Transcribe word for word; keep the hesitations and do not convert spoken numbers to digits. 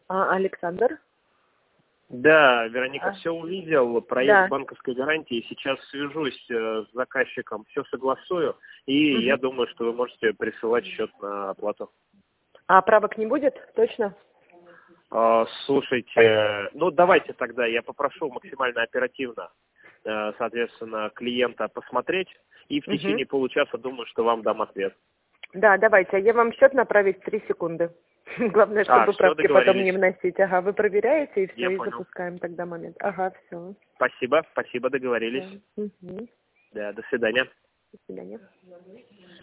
А, Александр? Да, Вероника, А, все увидел, проект да. банковской гарантии. Сейчас свяжусь э, с заказчиком, все согласую, и я Мгм. думаю, что вы можете присылать счет на оплату. А правок не будет? Точно? А, слушайте, ну давайте тогда я попрошу максимально оперативно, э, соответственно, клиента посмотреть, и в Угу. течение получаса думаю, что вам дам ответ. Да, давайте. Я вам счет направить в три секунды. Главное, А, чтобы все, правки потом не договорились. вносить. Ага, вы проверяете и все, Я и понял. запускаем тогда момент. Ага, все. Спасибо, спасибо, договорились. Да. Угу. Да, до свидания. До свидания.